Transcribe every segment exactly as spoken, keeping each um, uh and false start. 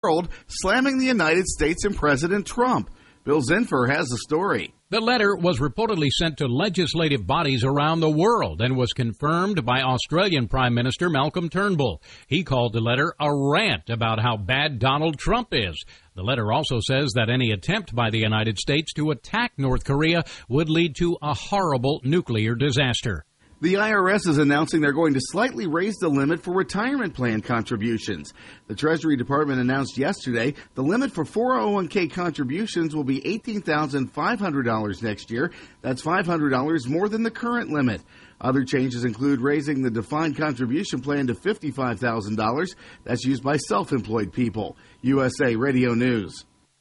world, slamming the United States and President Trump. Bill Zinfer has the story. The letter was reportedly sent to legislative bodies around the world and was confirmed by Australian Prime Minister Malcolm Turnbull. He called the letter a rant about how bad Donald Trump is. The letter also says that any attempt by the United States to attack North Korea would lead to a horrible nuclear disaster. The I R S is announcing they're going to slightly raise the limit for retirement plan contributions. The Treasury Department announced yesterday the limit for four oh one k contributions will be eighteen thousand five hundred dollars next year. That's five hundred dollars more than the current limit. Other changes include raising the defined contribution plan to fifty-five thousand dollars. That's used by self-employed people. U S A Radio News.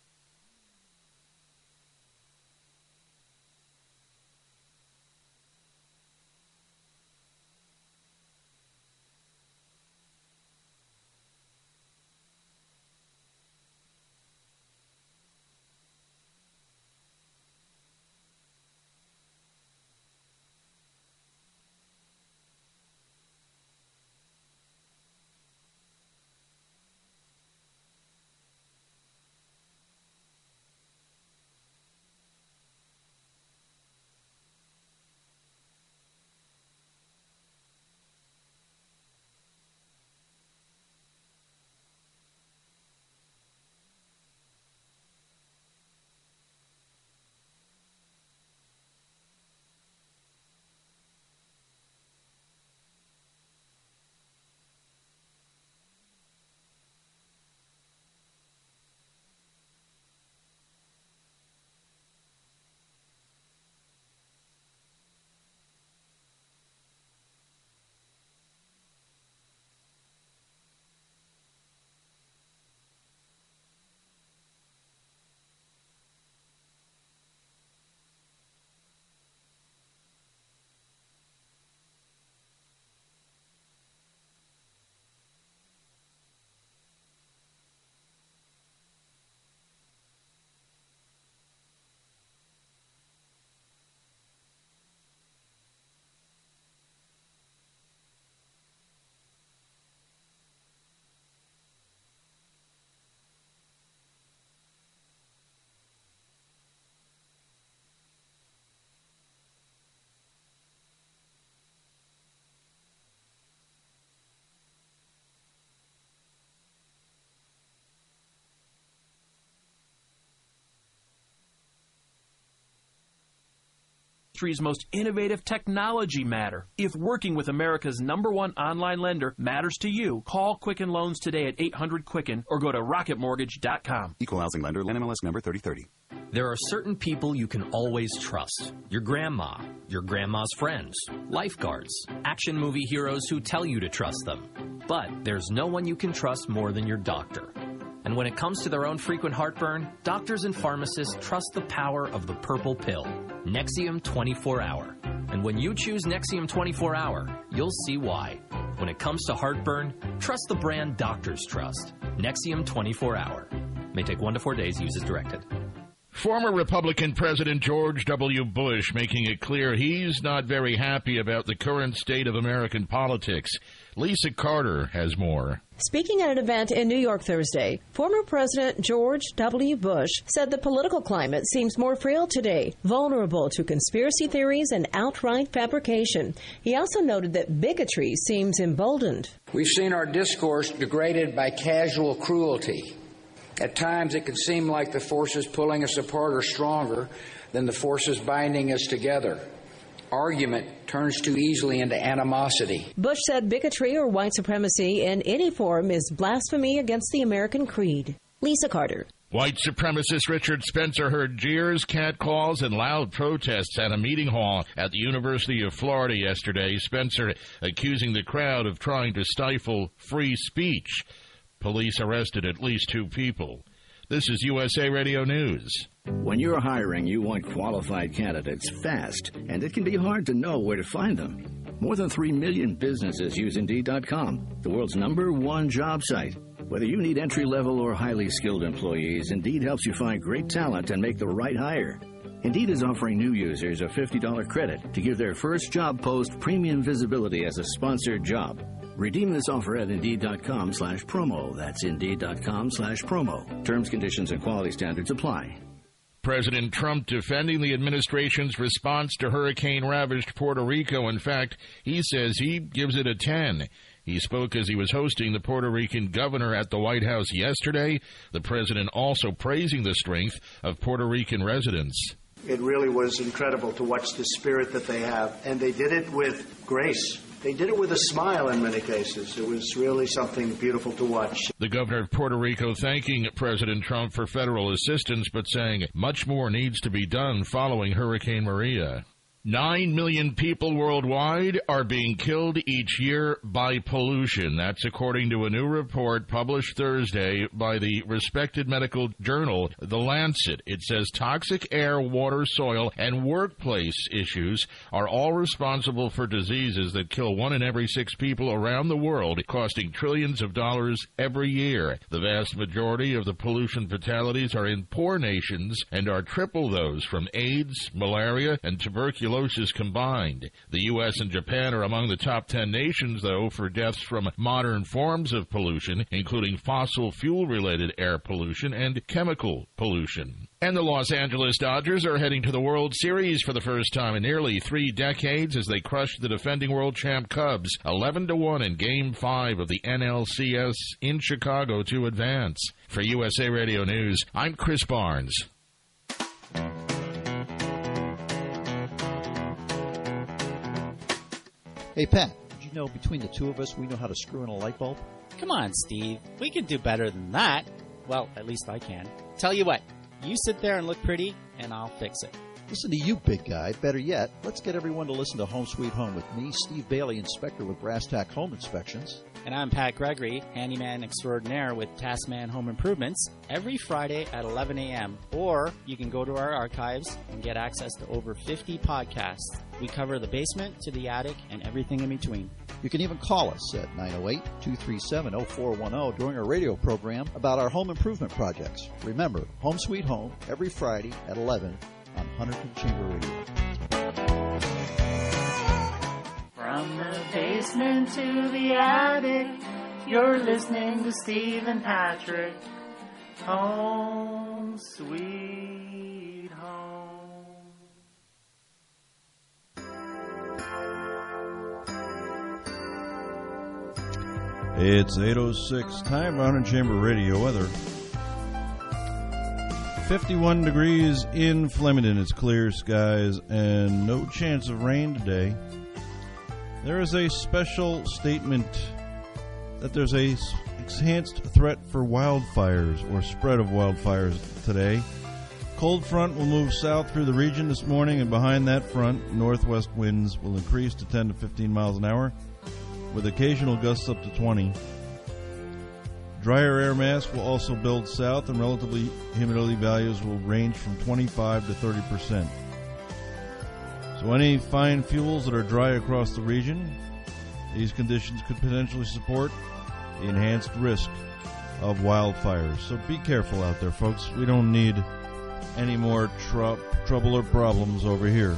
Industry's most innovative technology matter. If working with America's number one online lender matters to you, call Quicken Loans today at eight hundred Quicken or go to rocket mortgage dot com. Equal housing lender, N M L S number thirty thirty. There are certain people you can always trust. Your grandma, your grandma's friends, lifeguards, action movie heroes who tell you to trust them. But there's no one you can trust more than your doctor. And when it comes to their own frequent heartburn, doctors and pharmacists trust the power of the purple pill, Nexium twenty-four hour. And when you choose Nexium twenty-four hour, you'll see why. When it comes to heartburn, trust the brand doctors trust. Nexium twenty-four hour. May take one to four days. Use as directed. Former Republican President George W. Bush making it clear he's not very happy about the current state of American politics. Lisa Carter has more. Speaking at an event in New York Thursday, former President George W. Bush said the political climate seems more frail today, vulnerable to conspiracy theories and outright fabrication. He also noted that bigotry seems emboldened. We've seen our discourse degraded by casual cruelty. At times it can seem like the forces pulling us apart are stronger than the forces binding us together. Argument turns too easily into animosity. Bush said bigotry or white supremacy in any form is blasphemy against the American creed. Lisa Carter. White supremacist Richard Spencer heard jeers, catcalls, and loud protests at a meeting hall at the University of Florida yesterday. Spencer accusing the crowd of trying to stifle free speech. Police arrested at least two people. This is U S A Radio News. When you're hiring, you want qualified candidates fast, and it can be hard to know where to find them. More than three million businesses use Indeed dot com, the world's number one job site. Whether you need entry-level or highly skilled employees, Indeed helps you find great talent and make the right hire. Indeed is offering new users a fifty dollars credit to give their first job post premium visibility as a sponsored job. Redeem this offer at Indeed.com slash promo. That's Indeed.com slash promo. Terms, conditions, and quality standards apply. President Trump defending the administration's response to hurricane-ravaged Puerto Rico. In fact, he says he gives it a ten. He spoke as he was hosting the Puerto Rican governor at the White House yesterday. The president also praising the strength of Puerto Rican residents. It really was incredible to watch the spirit that they have, and they did it with grace. They did it with a smile in many cases. It was really something beautiful to watch. The governor of Puerto Rico thanking President Trump for federal assistance, but saying much more needs to be done following Hurricane Maria. Nine million people worldwide are being killed each year by pollution. That's according to a new report published Thursday by the respected medical journal, The Lancet. It says toxic air, water, soil, and workplace issues are all responsible for diseases that kill one in every six people around the world, costing trillions of dollars every year. The vast majority of the pollution fatalities are in poor nations and are triple those from AIDS, malaria, and tuberculosis combined. The U S and Japan are among the top ten nations, though, for deaths from modern forms of pollution, including fossil fuel-related air pollution and chemical pollution. And the Los Angeles Dodgers are heading to the World Series for the first time in nearly three decades as they crush the defending world champ Cubs eleven to one in Game five of the N L C S in Chicago to advance. For U S A Radio News, I'm Chris Barnes. Hey, Pat, did you know between the two of us, we know how to screw in a light bulb? Come on, Steve. We can do better than that. Well, at least I can. Tell you what, you sit there and look pretty, and I'll fix it. Listen to you, big guy. Better yet, let's get everyone to listen to Home Sweet Home with me, Steve Bailey, inspector with Brass Tack Home Inspections. And I'm Pat Gregory, handyman extraordinaire with Taskman Home Improvements, every Friday at eleven a.m. Or you can go to our archives and get access to over fifty podcasts. We cover the basement to the attic and everything in between. You can even call us at nine oh eight, two three seven, oh four one oh during our radio program about our home improvement projects. Remember, Home Sweet Home, every Friday at eleven on Hunterton Chamber Radio. From the basement to the attic, you're listening to Steve and Patrick. Home Sweet Home. It's eight oh six, time for Hunterton Chamber Radio weather. fifty-one degrees in Flemington. It's clear skies and no chance of rain today. There is a special statement that there's a enhanced threat for wildfires or spread of wildfires today. Cold front will move south through the region this morning, and behind that front, northwest winds will increase to ten to fifteen miles an hour, with occasional gusts up to twenty. Drier air mass will also build south, and relatively humidity values will range from twenty-five to thirty percent. So any fine fuels that are dry across the region, these conditions could potentially support the enhanced risk of wildfires. So be careful out there, folks. We don't need any more tr- trouble or problems over here.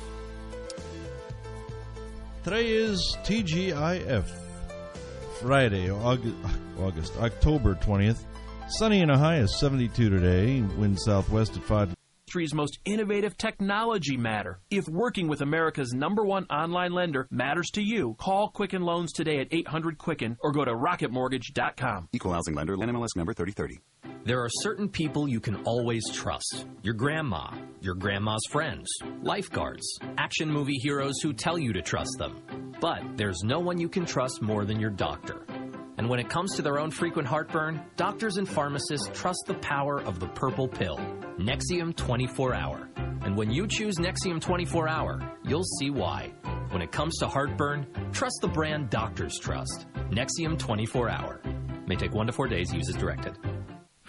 Today is T G I F, Friday, August, August, October twentieth. Sunny and a high of seventy-two today. Wind southwest at five. Industry's most innovative technology matter. If working with America's number one online lender matters to you, call Quicken Loans today at eight hundred Quicken or go to rocket mortgage dot com. Equal housing lender, N M L S number thirty thirty. There are certain people you can always trust. Your grandma, your grandma's friends, lifeguards, action movie heroes who tell you to trust them. But there's no one you can trust more than your doctor. And when it comes to their own frequent heartburn, doctors and pharmacists trust the power of the purple pill, Nexium twenty-four hour. And when you choose Nexium twenty-four hour, you'll see why. When it comes to heartburn, trust the brand doctors trust, Nexium twenty-four hour. May take one to four days, use as directed.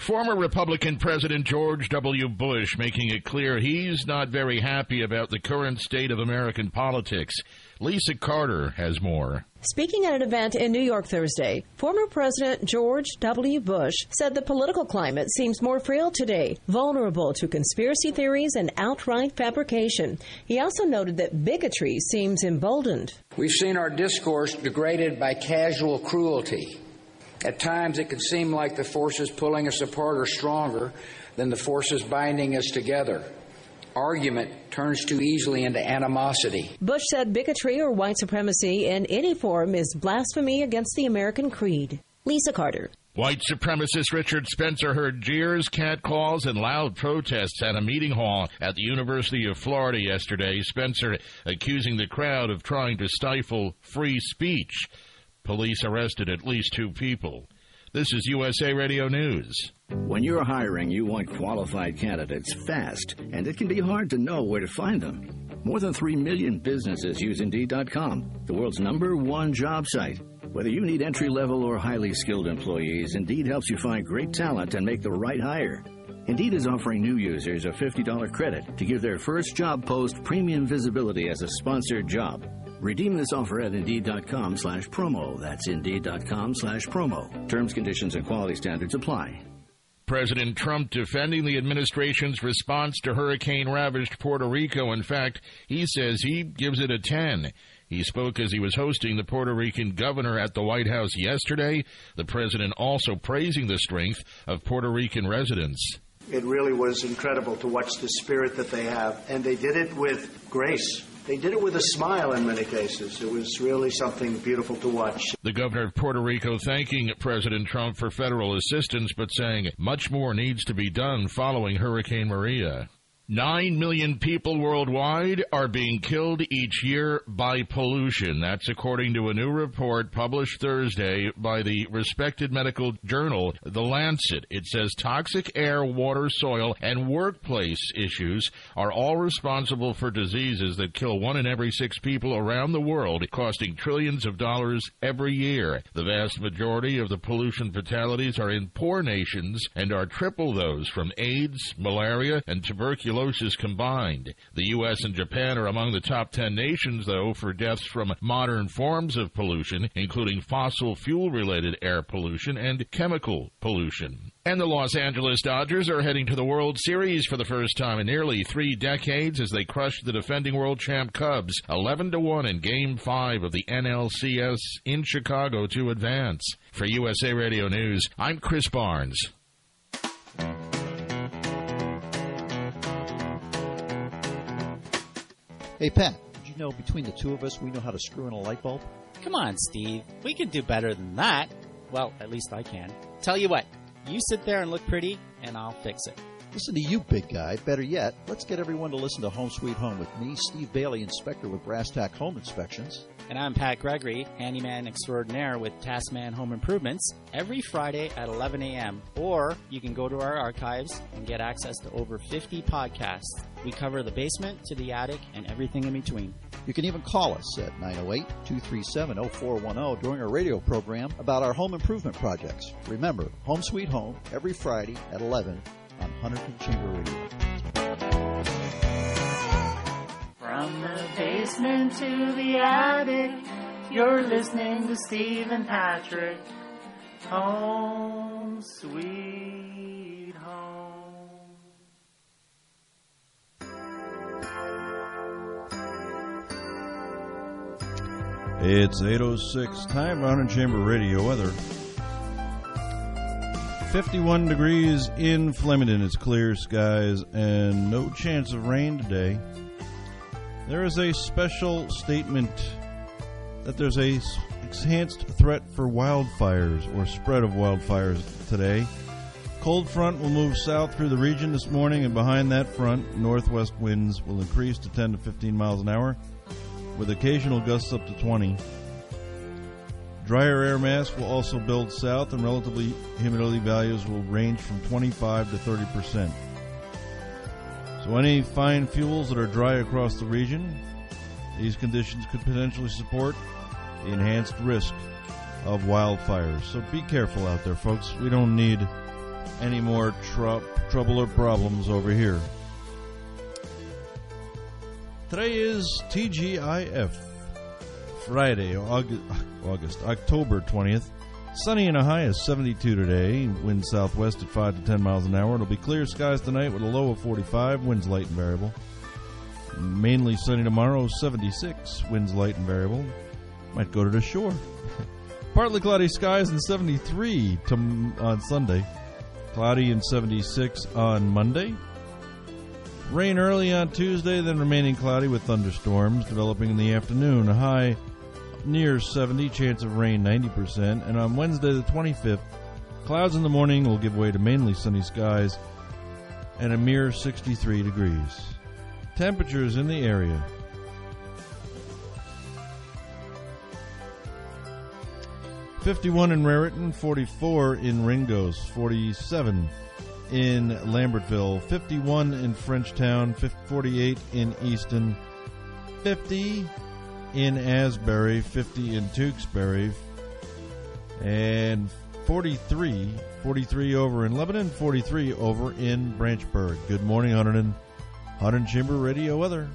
Former Republican President George W. Bush making it clear he's not very happy about the current state of American politics. Lisa Carter has more. Speaking at an event in New York Thursday, former President George W. Bush said the political climate seems more frail today, vulnerable to conspiracy theories and outright fabrication. He also noted that bigotry seems emboldened. We've seen our discourse degraded by casual cruelty. At times it can seem like the forces pulling us apart are stronger than the forces binding us together. Argument turns too easily into animosity. Bush said bigotry or white supremacy in any form is blasphemy against the American creed. Lisa Carter. White supremacist Richard Spencer heard jeers, catcalls, and loud protests at a meeting hall at the University of Florida yesterday. Spencer accusing the crowd of trying to stifle free speech. Police arrested at least two people. This is U S A Radio News. When you're hiring, you want qualified candidates fast, and it can be hard to know where to find them. More than three million businesses use Indeed dot com, the world's number one job site. Whether you need entry-level or highly skilled employees, Indeed helps you find great talent and make the right hire. Indeed is offering new users a fifty dollars credit to give their first job post premium visibility as a sponsored job. Redeem this offer at Indeed.com slash promo. That's Indeed.com slash promo. Terms, conditions, and quality standards apply. President Trump defending the administration's response to hurricane-ravaged Puerto Rico. In fact, he says he gives it a ten. He spoke as he was hosting the Puerto Rican governor at the White House yesterday. The president also praising the strength of Puerto Rican residents. It really was incredible to watch the spirit that they have, and they did it with grace. They did it with a smile in many cases. It was really something beautiful to watch. The governor of Puerto Rico thanking President Trump for federal assistance, but saying much more needs to be done following Hurricane Maria. Nine million people worldwide are being killed each year by pollution. That's according to a new report published Thursday by the respected medical journal, The Lancet. It says toxic air, water, soil, and workplace issues are all responsible for diseases that kill one in every six people around the world, costing trillions of dollars every year. The vast majority of the pollution fatalities are in poor nations and are triple those from AIDS, malaria, and tuberculosis combined. The U S and Japan are among the top ten nations, though, for deaths from modern forms of pollution, including fossil fuel-related air pollution and chemical pollution. And the Los Angeles Dodgers are heading to the World Series for the first time in nearly three decades as they crush the defending world champ Cubs eleven to one in Game five of the N L C S in Chicago to advance. For U S A Radio News, I'm Chris Barnes. Hey, Pat, did you know between the two of us we know how to screw in a light bulb? Come on, Steve. We can do better than that. Well, at least I can. Tell you what, you sit there and look pretty, and I'll fix it. Listen to you, big guy. Better yet, let's get everyone to listen to Home Sweet Home with me, Steve Bailey, inspector with Brass Tack Home Inspections. And I'm Pat Gregory, handyman extraordinaire with Tasman Home Improvements, every Friday at eleven a.m. Or you can go to our archives and get access to over fifty podcasts. We cover the basement to the attic and everything in between. You can even call us at nine oh eight, two three seven, oh four one oh during our radio program about our home improvement projects. Remember, Home Sweet Home, every Friday at eleven on Hunterton Chamber Radio. From the basement to the attic, you're listening to Steve and Patrick. Home Sweet Home. It's eight oh six, time for Hunterton Chamber Radio weather. fifty-one degrees in Flemington. It's clear skies and no chance of rain today. There is a special statement that there's a enhanced threat for wildfires or spread of wildfires today. Cold front will move south through the region this morning, and behind that front, northwest winds will increase to ten to fifteen miles an hour, with occasional gusts up to twenty. Drier air mass will also build south, and relatively humidity values will range from twenty-five to thirty percent. So any fine fuels that are dry across the region, these conditions could potentially support the enhanced risk of wildfires. So be careful out there, folks. We don't need any more tr- trouble or problems over here. Today is T G I F, Friday, August, August, October twentieth. Sunny and a high of seventy-two today. Wind southwest at five to ten miles an hour. It'll be clear skies tonight with a low of forty-five. Winds light and variable. Mainly sunny tomorrow, seventy-six. Winds light and variable. Might go to the shore. Partly cloudy skies and seventy-three to, on Sunday. Cloudy and seventy-six on Monday. Rain early on Tuesday, then remaining cloudy with thunderstorms developing in the afternoon. A high near seventy, chance of rain ninety percent. And on Wednesday the twenty-fifth, clouds in the morning will give way to mainly sunny skies and a mere sixty-three degrees. Temperatures in the area. fifty-one in Raritan, forty-four in Ringgoes, forty-seven in Lambertville, fifty-one in Frenchtown, forty-eight in Easton, fifty in Asbury, fifty in Tewksbury, and forty-three, forty-three over in Lebanon, forty-three over in Branchburg. Good morning, Hunterdon. Hunterdon Chamber Radio weather.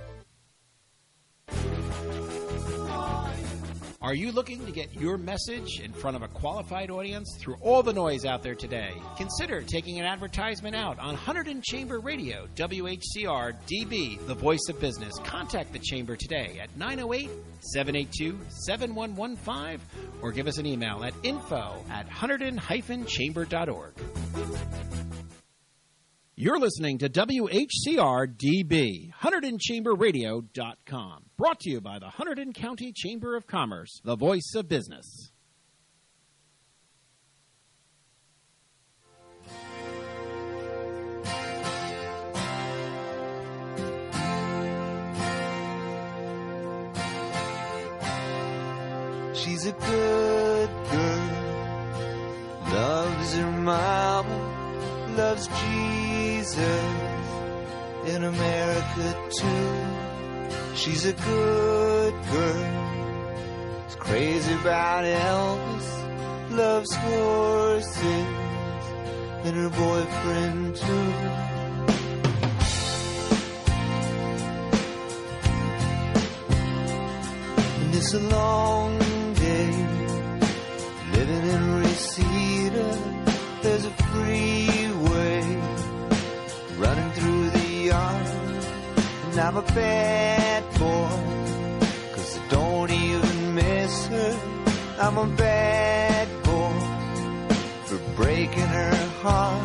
Are you looking to get your message in front of a qualified audience through all the noise out there today? Consider taking an advertisement out on Hunterdon Chamber Radio, W H C R D B, the voice of business. Contact the Chamber today at nine oh eight, seven eight two, seven one one five or give us an email at info at hunterdon dash chamber dot org. You're listening to W H C R D B, Hunterdon Chamber Radio dot com. Brought to you by the Hunterdon County Chamber of Commerce, the voice of business. She's a good girl, loves her mama, loves Jesus, in America too. She's a good girl, is crazy about Elvis, loves horses, and her boyfriend too. And it's a long day, living in Reseda. There's a freeway running through the yard. And I'm a bad boy, 'cause I don't even miss her. I'm a bad boy for breaking her heart.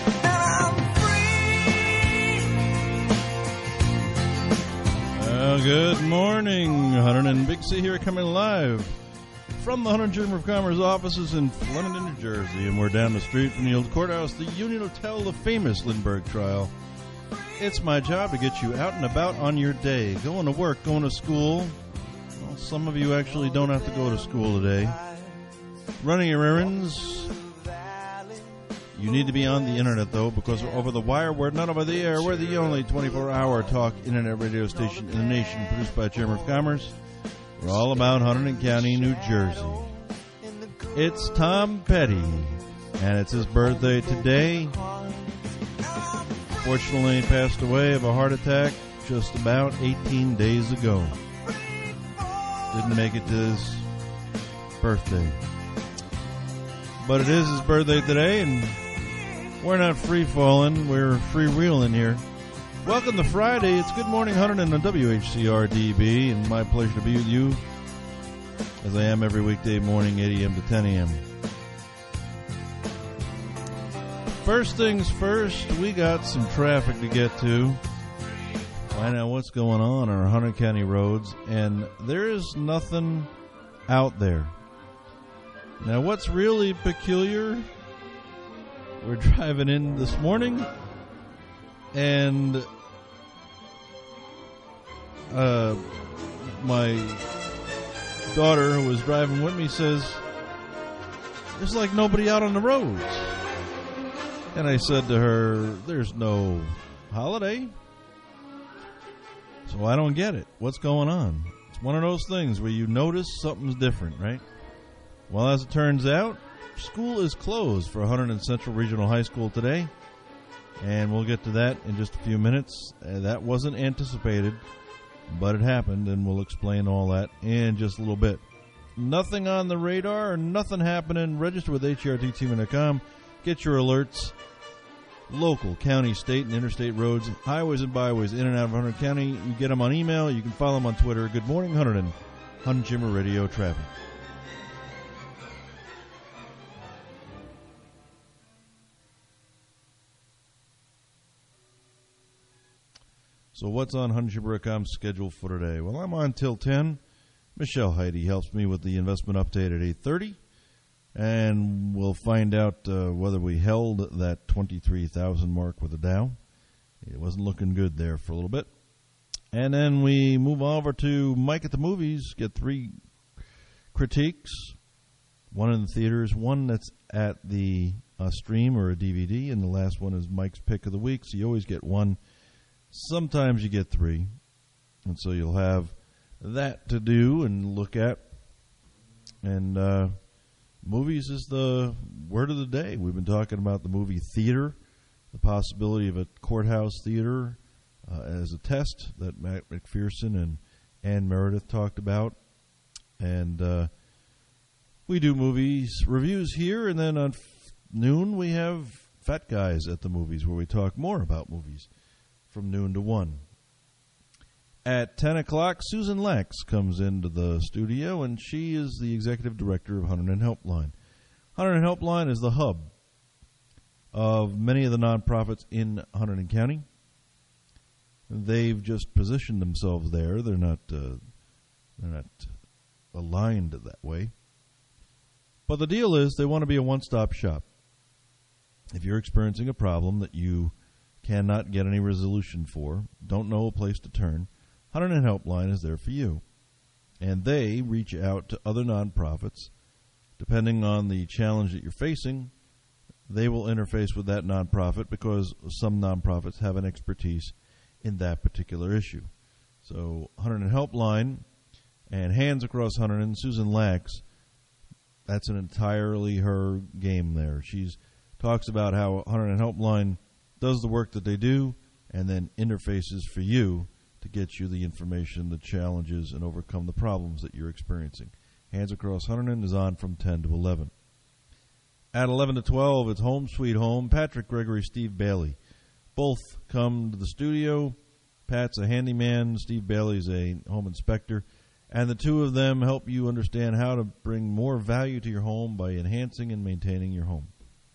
Well, good morning. Hunterdon and Big C here, coming live from the Hunterdon Chamber of Commerce offices in Flemington, New Jersey. And we're down the street from the old courthouse, the Union Hotel, the famous Lindbergh trial. It's my job to get you out and about on your day, going to work, going to school. Well, some of you actually don't have to go to school today. Running your errands. You need to be on the internet, though, because we're over the wire. We're not over the air. We're the only twenty-four hour talk internet radio station in the nation, produced by Chamber of Commerce. We're all about Hunterdon County, New Jersey. It's Tom Petty, and it's his birthday today. Fortunately, passed away of a heart attack just about eighteen days ago. Didn't make it to his birthday. But it is his birthday today, and we're not free-falling, we're free-reeling here. Welcome to Friday. It's Good Morning Hunterdon on W H C R D B, and my pleasure to be with you, as I am every weekday morning, eight a.m. to ten a.m. First things first, we got some traffic to get to. Find out what's going on on our Hunterdon County roads, and there is nothing out there. Now, what's really peculiar, we're driving in this morning, and uh, my daughter, who was driving with me, says, there's like nobody out on the roads. And I said to her, there's no holiday, so I don't get it. What's going on? It's one of those things where you notice something's different, right? Well, as it turns out, school is closed for Hunterdon Central Regional High School today, and we'll get to that in just a few minutes. Uh, that wasn't anticipated, but it happened, and we'll explain all that in just a little bit. Nothing on the radar, nothing happening. Register with H E R T T V dot com. Get your alerts. Local, county, state, and interstate roads, highways and byways in and out of Hunterdon County. You get them on email. You can follow them on Twitter. Good morning, Hunterdon. Hunterdon Chamber Radio traffic. So what's on Hunterdon Chamber dot com's schedule for today? Well, I'm on till ten. Michelle Heidi helps me with the investment update at eight thirty. And we'll find out uh, whether we held that twenty-three thousand mark with the Dow. It wasn't looking good there for a little bit. And then we move over to Mike at the Movies, get three critiques, one in the theaters, one that's at the uh, stream or a D V D, and the last one is Mike's Pick of the Week. So you always get one. Sometimes you get three. And so you'll have that to do and look at. And uh, movies is the word of the day. We've been talking about the movie theater, the possibility of a courthouse theater uh, as a test that Matt McPherson and Ann Meredith talked about. And uh, we do movies reviews here, and then on f- noon we have Fat Guys at the Movies, where we talk more about movies from noon to one. At ten o'clock, Susan Lax comes into the studio, and she is the executive director of Hunterdon Helpline. Hunterdon Helpline is the hub of many of the nonprofits in Hunterdon County. They've just positioned themselves there. They're not uh, they're not aligned that way. But the deal is they want to be a one-stop shop. If you're experiencing a problem that you cannot get any resolution for, don't know a place to turn, Hunterdon Helpline is there for you. And they reach out to other nonprofits. Depending on the challenge that you're facing, they will interface with that nonprofit because some nonprofits have an expertise in that particular issue. So Hunterdon Helpline and Hands Across Hunterdon, Susan Lax, that's an entirely her game there. She talks about how Hunterdon Helpline does the work that they do and then interfaces for you to get you the information, the challenges, and overcome the problems that you're experiencing. Hands Across Hunterdon is on from ten to eleven. At eleven to twelve, it's Home Sweet Home. Patrick Gregory, Steve Bailey. Both come to the studio. Pat's a handyman. Steve Bailey's a home inspector. And the two of them help you understand how to bring more value to your home by enhancing and maintaining your home.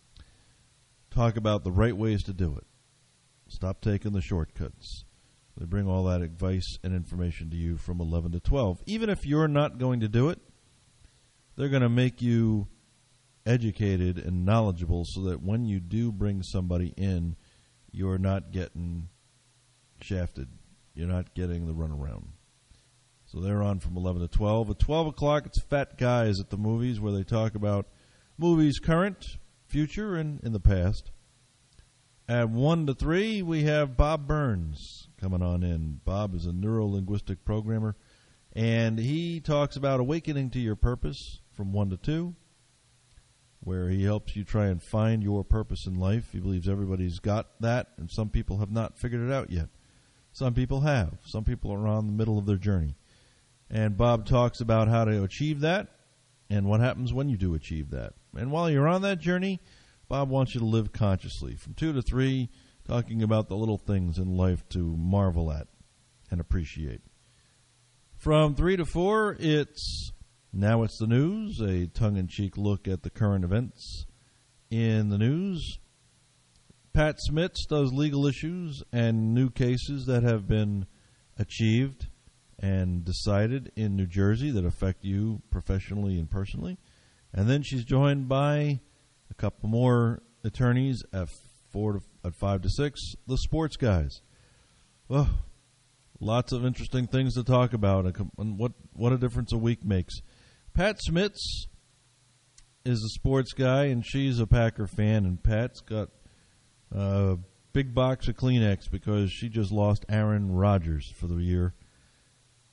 Talk about the right ways to do it. Stop taking the shortcuts. They bring all that advice and information to you from eleven to twelve. Even if you're not going to do it, they're going to make you educated and knowledgeable so that when you do bring somebody in, you're not getting shafted. You're not getting the runaround. So they're on from eleven to twelve. At twelve o'clock, it's Fat Guys at the Movies, where they talk about movies current, future, and in the past. At one to three, we have Bob Burns coming on in. Bob is a neuro-linguistic programmer, and he talks about awakening to your purpose from one to two, where he helps you try and find your purpose in life. He believes everybody's got that, and some people have not figured it out yet. Some people have. Some people are on the middle of their journey. And Bob talks about how to achieve that and what happens when you do achieve that. And while you're on that journey, Bob wants you to live consciously. From two to three, talking about the little things in life to marvel at and appreciate. From three to four, it's Now It's the News, a tongue-in-cheek look at the current events in the news. Pat Smits does legal issues and new cases that have been achieved and decided in New Jersey that affect you professionally and personally. And then she's joined by a couple more attorneys at four to at five to six, the sports guys. Well, lots of interesting things to talk about and what what a difference a week makes. Pat Smits is a sports guy, and she's a Packer fan, and Pat's got a big box of Kleenex because she just lost Aaron Rodgers for the year.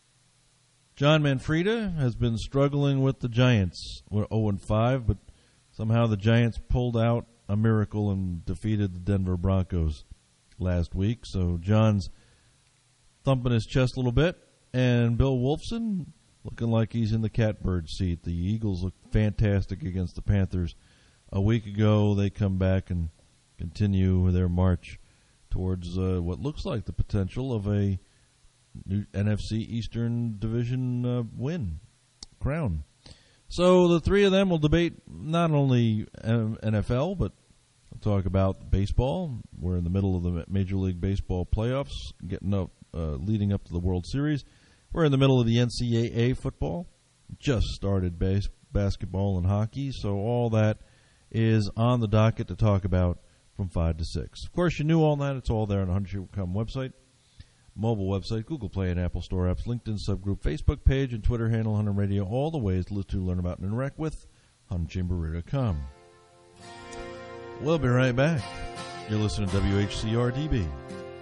John Manfreda has been struggling with the Giants. We're oh and five, but Somehow the Giants pulled out a miracle and defeated the Denver Broncos last week. So John's thumping his chest a little bit. And Bill Wolfson looking like he's in the catbird seat. The Eagles look fantastic against the Panthers a week ago. They come back and continue their march towards uh, what looks like the potential of a new N F C Eastern Division uh, win, crown. So the three of them will debate not only N F L, but we'll talk about baseball. We're in the middle of the Major League Baseball playoffs, getting up, uh, leading up to the World Series. We're in the middle of the N C double A football. Just started base, basketball and hockey, so all that is on the docket to talk about from five to six. Of course, you knew all that. It's all there on the one hundred chamber dot com website, mobile website, Google Play and Apple Store apps, LinkedIn subgroup, Facebook page, and Twitter handle, one hundred Radio. All the ways to listen to, learn about, and interact with one hundred chamber radio dot com. We'll be right back. You're listening to W H C R D B.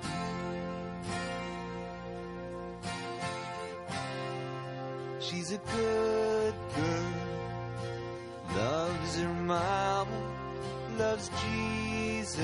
She's a good girl, loves her mama, loves Jesus,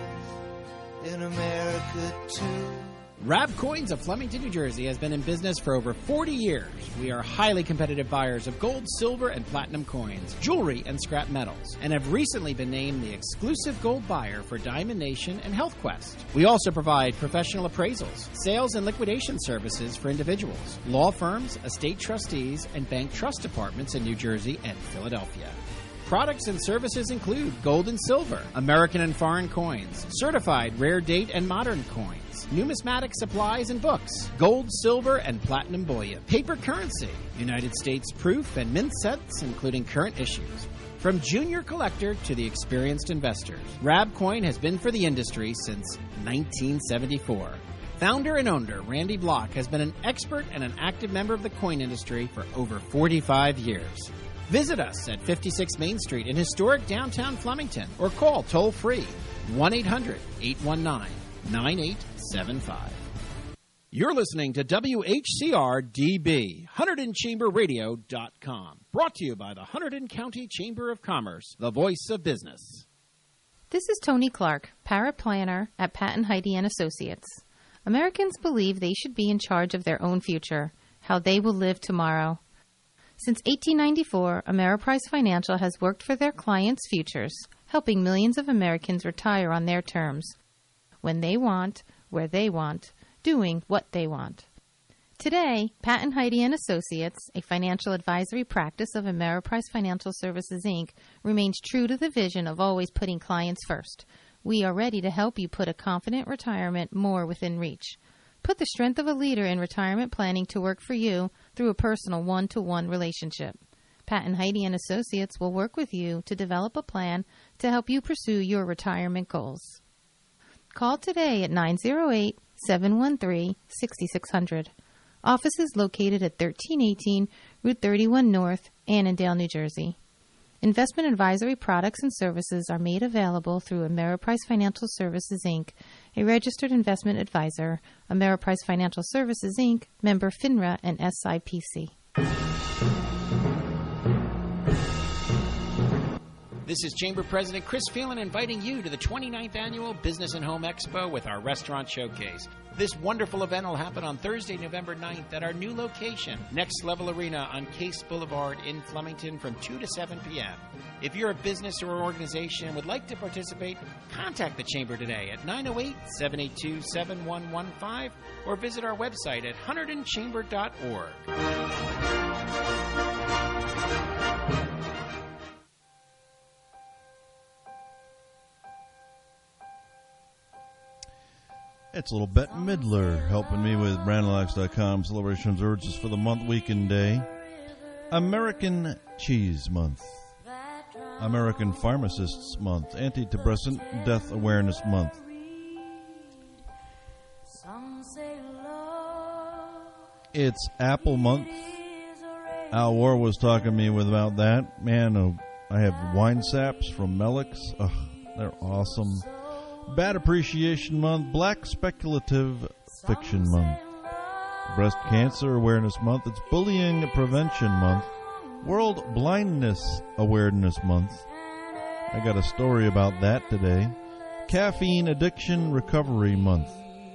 in America too. Rab Coins of Flemington, New Jersey has been in business for over forty years. We are highly competitive buyers of gold, silver, and platinum coins, jewelry, and scrap metals, and have recently been named the exclusive gold buyer for Diamond Nation and Health Quest. We also provide professional appraisals, sales and liquidation services for individuals, law firms, estate trustees, and bank trust departments in New Jersey and Philadelphia. Products and services include gold and silver, American and foreign coins, certified rare date and modern coins, numismatic supplies and books, gold, silver, and platinum bullion, paper currency, United States proof and mint sets, including current issues. From junior collector to the experienced investors, Rab Coin has been for the industry since nineteen seventy-four. Founder and owner Randy Block has been an expert and an active member of the coin industry for over forty-five years. Visit us at fifty-six Main Street in historic downtown Flemington or call toll-free one eight hundred eight one nine nine eight seven five. You're listening to W H C R D B, Hunterdon Chamber Radio dot com. Brought to you by the Hunterdon County Chamber of Commerce, the voice of business. This is Tony Clark, paraplanner at Patton Heidi and Associates. Americans believe they should be in charge of their own future, how they will live tomorrow. Since eighteen ninety-four, Ameriprise Financial has worked for their clients' futures, helping millions of Americans retire on their terms, when they want, where they want, doing what they want. Today, Patton Heidi and Associates, a financial advisory practice of Ameriprise Financial Services, Incorporated, remains true to the vision of always putting clients first. We are ready to help you put a confident retirement more within reach. Put the strength of a leader in retirement planning to work for you through a personal one-to-one relationship. Patton Heidi and Associates will work with you to develop a plan to help you pursue your retirement goals. Call today at nine oh eight, seven one three, six six zero zero. Office is located at thirteen eighteen Route thirty-one North, Annandale, New Jersey. Investment advisory products and services are made available through Ameriprise Financial Services, Incorporated, a registered investment advisor, Ameriprise Financial Services, Incorporated, member FINRA and S I P C. This is Chamber President Chris Phelan inviting you to the twenty-ninth Annual Business and Home Expo with our Restaurant Showcase. This wonderful event will happen on Thursday, November ninth at our new location, Next Level Arena on Case Boulevard in Flemington from two to seven p.m. If you're a business or organization and would like to participate, contact the Chamber today at nine oh eight, seven eight two, seven one one five or visit our website at hunterdon chamber dot org. It's a little Bette Midler helping me with brand alex dot com. Celebration of urges for the month, week, and day. American Cheese Month. American Pharmacists Month. Antidepressant Death Awareness Month. It's Apple Month. Al War was talking to me with about that. Man, oh, I have wine saps from Melix. Oh, they're awesome. Bad Appreciation Month, Black Speculative Fiction Month, Breast Cancer Awareness Month, it's Bullying Prevention Month, World Blindness Awareness Month, I got a story about that today. Caffeine Addiction Recovery Month.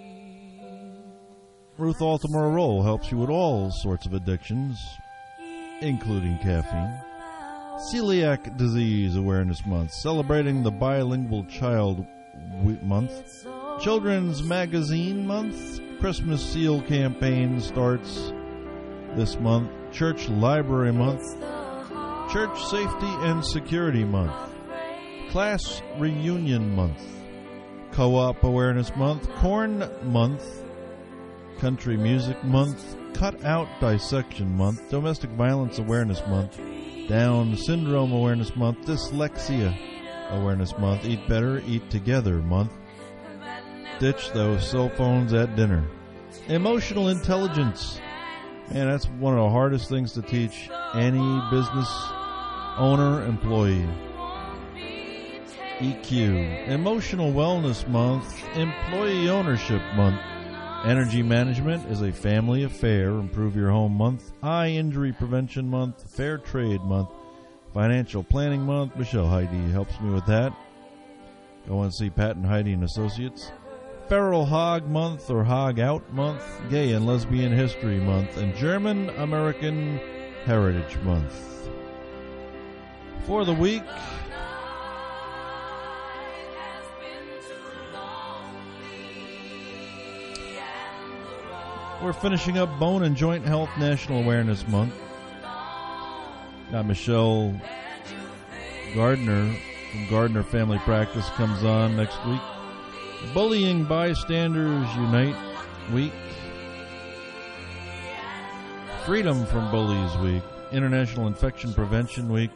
Ruth Altamore Roll helps you with all sorts of addictions, including caffeine. Celiac Disease Awareness Month, celebrating the Bilingual Child Month. Children's Magazine Month. Christmas Seal Campaign starts this month. Church Library Month. Church Safety and Security Month. Class Reunion Month. Co-op Awareness Month. Corn Month. Country Music Month. Cut Out Dissection Month. Domestic Violence Awareness Month. Down Syndrome Awareness Month. Dyslexia Awareness Month. Eat Better, Eat Together Month. Ditch those cell phones at dinner. Emotional intelligence. Man, that's one of the hardest things to teach any business owner, employee. E Q. Emotional Wellness Month. Employee Ownership Month. Energy Management is a family affair. Improve Your Home Month. Eye Injury Prevention Month. Fair Trade Month. Financial Planning Month. Michelle Heidi helps me with that. Go and see Pat and Heidi and Associates. Feral Hog Month or Hog Out Month. Gay and Lesbian History Month. And German American Heritage Month. For the week, we're finishing up Bone and Joint Health National Awareness Month. Got Michelle Gardner from Gardner Family Practice comes on next week. Bullying Bystanders Unite Week. Freedom from Bullies Week. International Infection Prevention Week.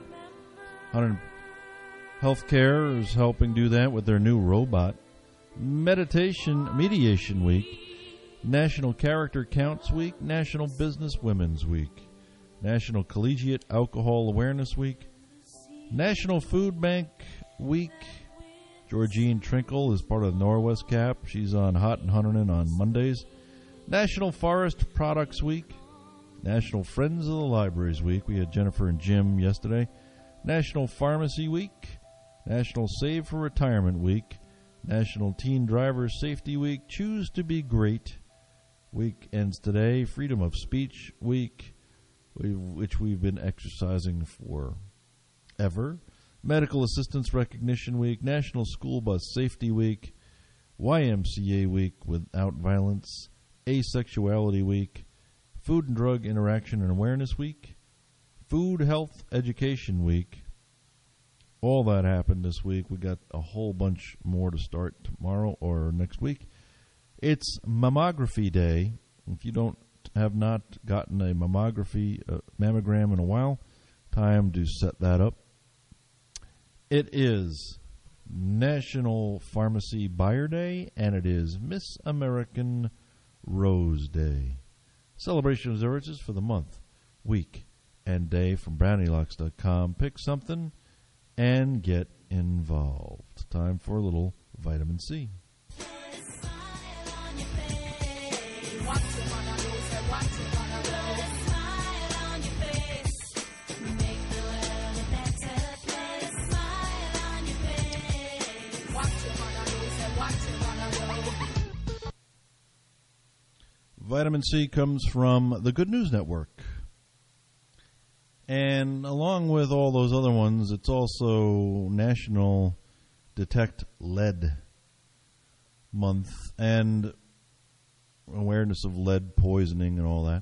Healthcare is helping do that with their new robot. Meditation Mediation Week. National Character Counts Week. National Business Women's Week. National Collegiate Alcohol Awareness Week. National Food Bank Week. Georgine Trinkle is part of Norwest Cap. She's on Hot and Hunterton on Mondays. National Forest Products Week. National Friends of the Libraries Week. We had Jennifer and Jim yesterday. National Pharmacy Week. National Save for Retirement Week. National Teen Driver Safety Week. Choose to be Great Week ends today. Freedom of Speech Week, which we've been exercising for ever. Medical Assistance Recognition Week. National School Bus Safety Week. Y M C A Week Without Violence. Asexuality Week. Food and Drug Interaction and Awareness Week. Food Health Education Week. All that happened this week. We got a whole bunch more to start tomorrow or next week. It's Mammography Day. If you don't have not gotten a mammography uh, mammogram in a while, time to set that up. It is National Pharmacy Buyer Day, and it is Miss American Rose Day. Celebration observances for the month, week, and day from brownie locks dot com. Pick something and get involved. Time for a little vitamin C. Vitamin C comes from the Good News Network. And along with all those other ones, it's also National Detect Lead Month and awareness of lead poisoning and all that.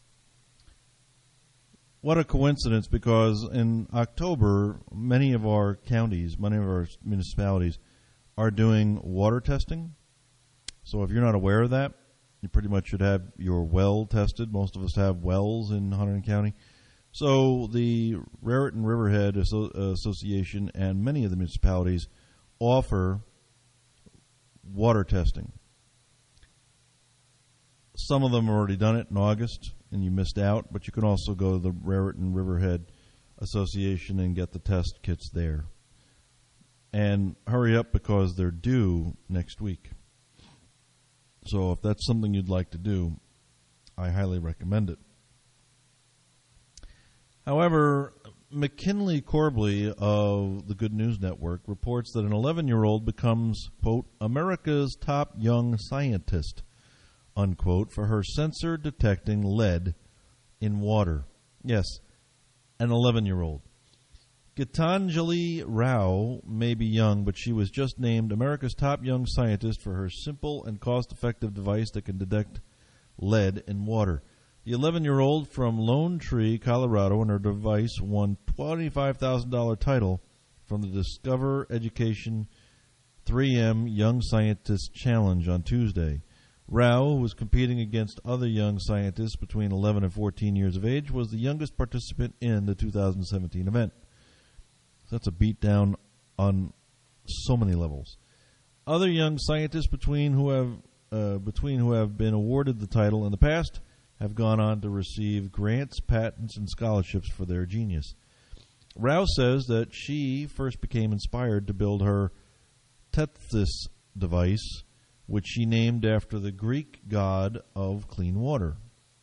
What a coincidence, because in October, many of our counties, many of our municipalities are doing water testing. So if you're not aware of that, you pretty much should have your well tested. Most of us have wells in Hunterdon County. So the Raritan Riverhead Association and many of the municipalities offer water testing. Some of them have already done it in August, and you missed out, but you can also go to the Raritan Riverhead Association and get the test kits there. And hurry up, because they're due next week. So if that's something you'd like to do, I highly recommend it. However, McKinley Corbley of the Good News Network reports that an eleven-year-old becomes, quote, America's top young scientist, unquote, for her sensor detecting lead in water. Yes, an eleven-year-old. Gitanjali Rao may be young, but she was just named America's top young scientist for her simple and cost-effective device that can detect lead in water. The eleven-year-old from Lone Tree, Colorado, and her device won twenty-five thousand dollars title from the Discover Education three M Young Scientist Challenge on Tuesday. Rao, who was competing against other young scientists between eleven and fourteen years of age, was the youngest participant in the two thousand seventeen event. So that's a beatdown on so many levels. Other young scientists between who have uh, between who have been awarded the title in the past have gone on to receive grants, patents, and scholarships for their genius. Rao says that she first became inspired to build her Tethys device, which she named after the Greek god of clean water,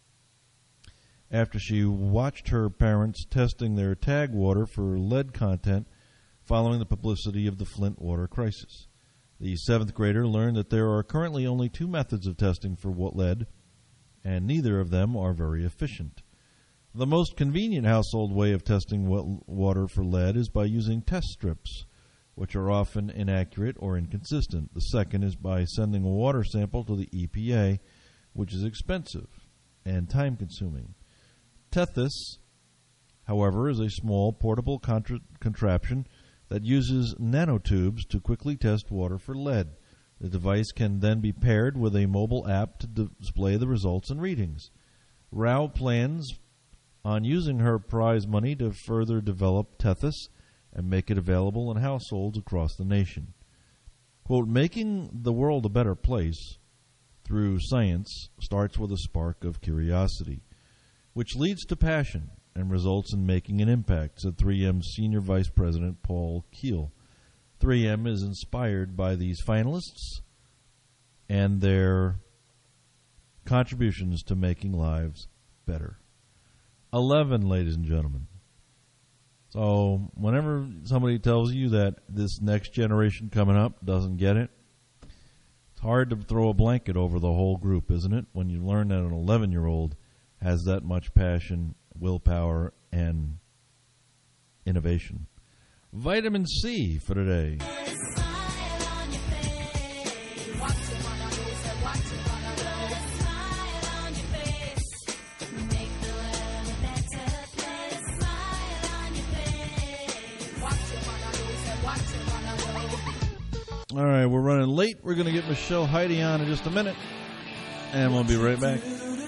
after she watched her parents testing their tag water for lead content following the publicity of the Flint water crisis. The seventh grader learned that there are currently only two methods of testing for lead, and neither of them are very efficient. The most convenient household way of testing water for lead is by using test strips, which are often inaccurate or inconsistent. The second is by sending a water sample to the E P A, which is expensive and time-consuming. Tethys, however, is a small, portable contra- contraption that uses nanotubes to quickly test water for lead. The device can then be paired with a mobile app to display the results and readings. Rao plans on using her prize money to further develop Tethys and make it available in households across the nation. Quote, making the world a better place through science starts with a spark of curiosity, which leads to passion and results in making an impact, said three M's Senior Vice President Paul Keel. three M is inspired by these finalists and their contributions to making lives better. eleven, ladies and gentlemen. So whenever somebody tells you that this next generation coming up doesn't get it, it's hard to throw a blanket over the whole group, isn't it? When you learn that an eleven-year-old has that much passion, willpower, and innovation. Vitamin C for today. All right, we're running late. We're going to get Michelle Heidi on in just a minute, and we'll be right back.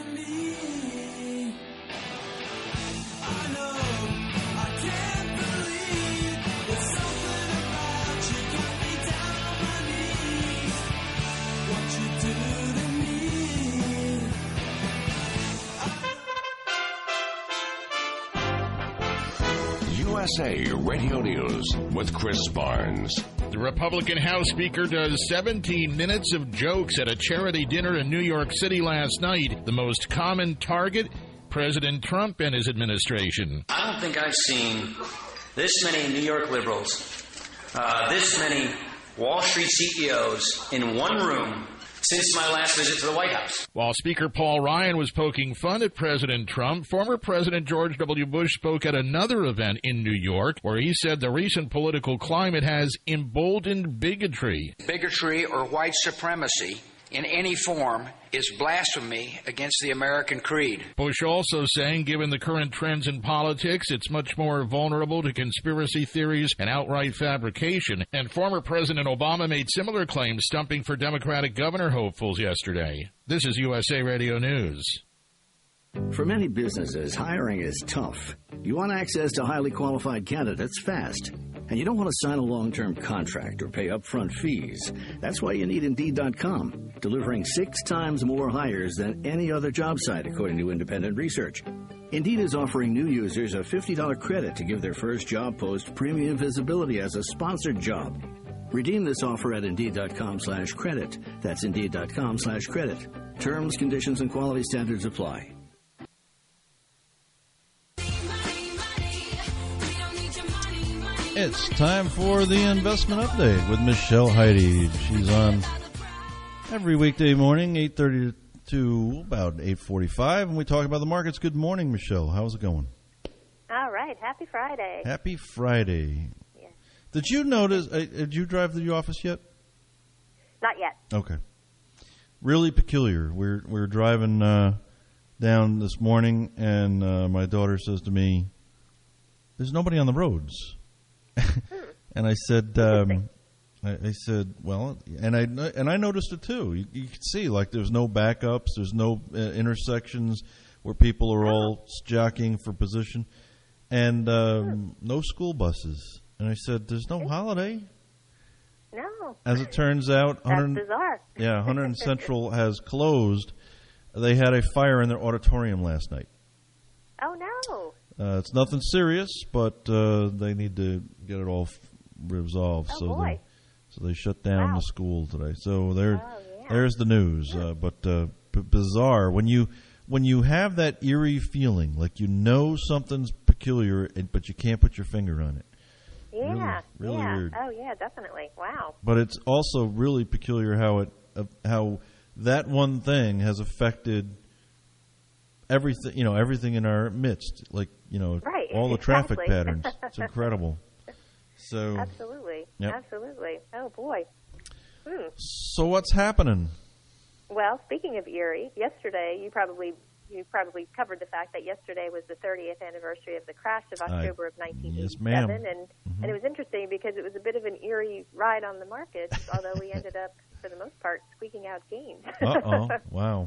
U S A Radio News with Chris Barnes. The Republican House Speaker does seventeen minutes of jokes at a charity dinner in New York City last night. The most common target, President Trump and his administration. I don't think I've seen this many New York liberals, uh, this many Wall Street C E Os in one room since my last visit to the White House. While Speaker Paul Ryan was poking fun at President Trump, former President George W. Bush spoke at another event in New York where he said the recent political climate has emboldened bigotry. Bigotry or white supremacy in any form is blasphemy against the American creed. Bush also saying, given the current trends in politics, it's much more vulnerable to conspiracy theories and outright fabrication. And former President Obama made similar claims, stumping for Democratic governor hopefuls yesterday. This is U S A Radio News. For many businesses, hiring is tough. You want access to highly qualified candidates fast. And you don't want to sign a long-term contract or pay upfront fees. That's why you need Indeed dot com, delivering six times more hires than any other job site, according to independent research. Indeed is offering new users a fifty dollars credit to give their first job post premium visibility as a sponsored job. Redeem this offer at Indeed dot com slash credit. That's Indeed dot com slash credit. Terms, conditions, and quality standards apply. It's time for the investment update with Michelle Heide. She's on every weekday morning, eight thirty to about eight forty-five, and we talk about the markets. Good morning, Michelle. How's it going? All right. Happy Friday. Happy Friday. Yeah. Did you notice, uh, did you drive to the office yet? Not yet. Okay. Really peculiar. We're, we're driving uh, down this morning, and uh, my daughter says to me, there's nobody on the roads. And I said, um, I, I said, well, and I and I noticed it too. You, you can see, like, there's no backups, there's no uh, intersections where people are all jockeying for position, and um, no school buses. And I said, there's no holiday. No. As it turns out, that's bizarre. Yeah, one hundred Central has closed. They had a fire in their auditorium last night. Oh no. Uh, it's nothing serious, but uh, they need to get it all f- resolved. Oh, so boy. they so they shut down Wow. the school today. So there, Oh, yeah. there's the news. Uh, but uh, b- bizarre when you when you have that eerie feeling, like you know something's peculiar, and, but you can't put your finger on it. Yeah. Really, really yeah. weird. Oh yeah, definitely. Wow. But it's also really peculiar how it uh, how that one thing has affected everything, you know, everything in our midst, like, you know, right. all the traffic exactly. patterns. It's incredible. So Absolutely. Yep. Absolutely. Oh boy. Hmm. So what's happening? Well, speaking of Erie, yesterday you probably you probably covered the fact that yesterday was the thirtieth anniversary of the crash of October I, of nineteen eighty-seven, yes, ma'am. and Mm-hmm. and it was interesting because it was a bit of an eerie ride on the market, although we ended up for the most part squeaking out gains. Uh oh! Wow.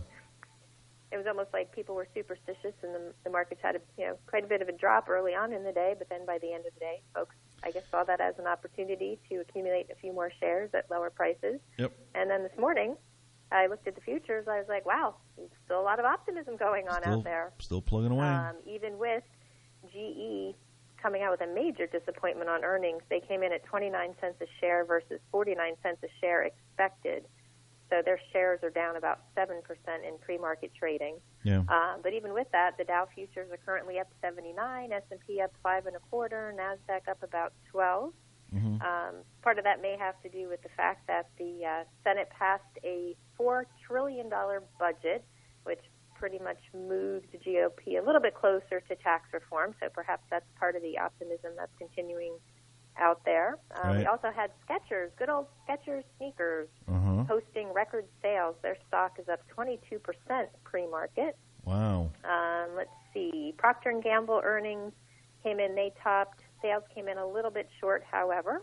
It was almost like people were superstitious, and the, the markets had a, you know, quite a bit of a drop early on in the day, but then by the end of the day, folks, I guess, saw that as an opportunity to accumulate a few more shares at lower prices. Yep. And then this morning, I looked at the futures. I was like, wow, there's still a lot of optimism going on Still, out there. still plugging away. Um, even with G E coming out with a major disappointment on earnings, they came in at twenty-nine cents a share versus forty-nine cents a share expected. So their shares are down about seven percent in pre-market trading. Yeah. Uh, but even with that, the Dow futures are currently up seventy-nine, S and P up five and a quarter, NASDAQ up about twelve. Mm-hmm. Um, part of that may have to do with the fact that the uh, Senate passed a four trillion dollars budget, which pretty much moved the G O P a little bit closer to tax reform. So perhaps that's part of the optimism that's continuing out there. Uh, Right. We also had Skechers, good old Skechers sneakers, Uh-huh. posting record sales. Their stock is up twenty-two percent pre-market. Wow. Um, let's see. Procter and Gamble earnings came in. They topped. Sales came in a little bit short, however.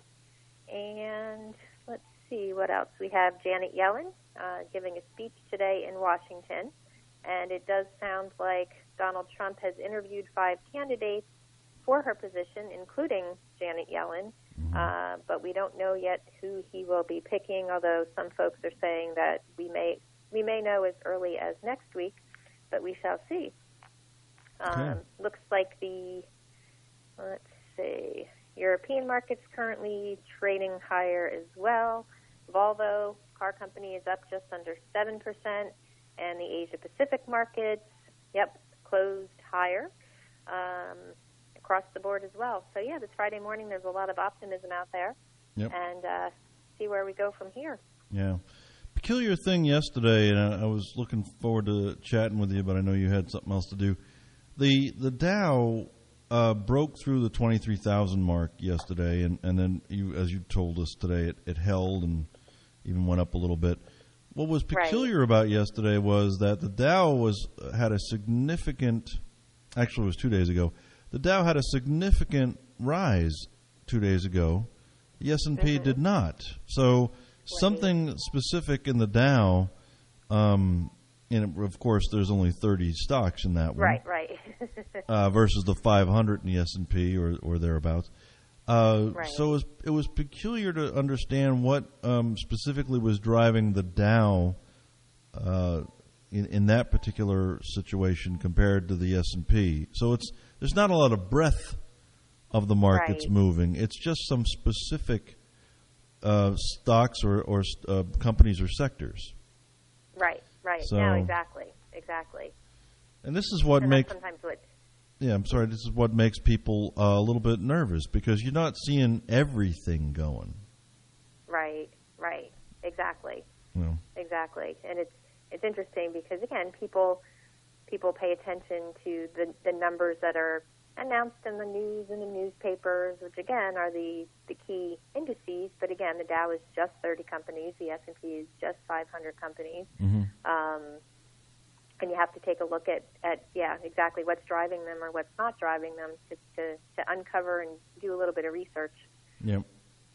And let's see what else. We have Janet Yellen uh, giving a speech today in Washington. And it does sound like Donald Trump has interviewed five candidates for her position, including Janet Yellen. Uh, but we don't know yet who he will be picking, although some folks are saying that we may we may know as early as next week, but we shall see. Um, Okay. Looks like the, let's see, European markets currently trading higher as well. Volvo, car company, is up just under seven percent, and the Asia-Pacific markets, yep, closed higher. Um, across the board as well. So, yeah, this Friday morning there's a lot of optimism out there. Yep. And uh, see where we go from here. Yeah. Peculiar thing yesterday, and I, I was looking forward to chatting with you, but I know you had something else to do. The the Dow uh, broke through the twenty-three thousand mark yesterday, and, and then, you, as you told us today, it, it held and even went up a little bit. What was peculiar Right. about yesterday was that the Dow was had a significant, actually it was two days ago, the Dow had a significant rise two days ago. The S and P Mhm. did not. So something specific in the Dow, um, and of course there's only thirty stocks in that one. Right, right. uh, versus the five hundred in the S and P or, or thereabouts. Uh, Right. So it was, it was peculiar to understand what um, specifically was driving the Dow uh, in, in that particular situation compared to the S and P. So it's there's not a lot of breadth of the markets Right. moving. It's just some specific uh, stocks or, or uh, companies or sectors. Right, right. So- no, exactly, exactly. And this is what and makes that's sometimes what yeah, I'm sorry. This is what makes people uh, a little bit nervous because you're not seeing everything going. Right, right, exactly, No. exactly. And it's it's interesting because again, people people pay attention to the the numbers that are announced in the news and the newspapers, which again are the the key indices. But again, the Dow is just thirty companies, the S and P is just five hundred companies. Mm-hmm. Um, And you have to take a look at, at, yeah, exactly what's driving them or what's not driving them to, to, to uncover and do a little bit of research. Yep.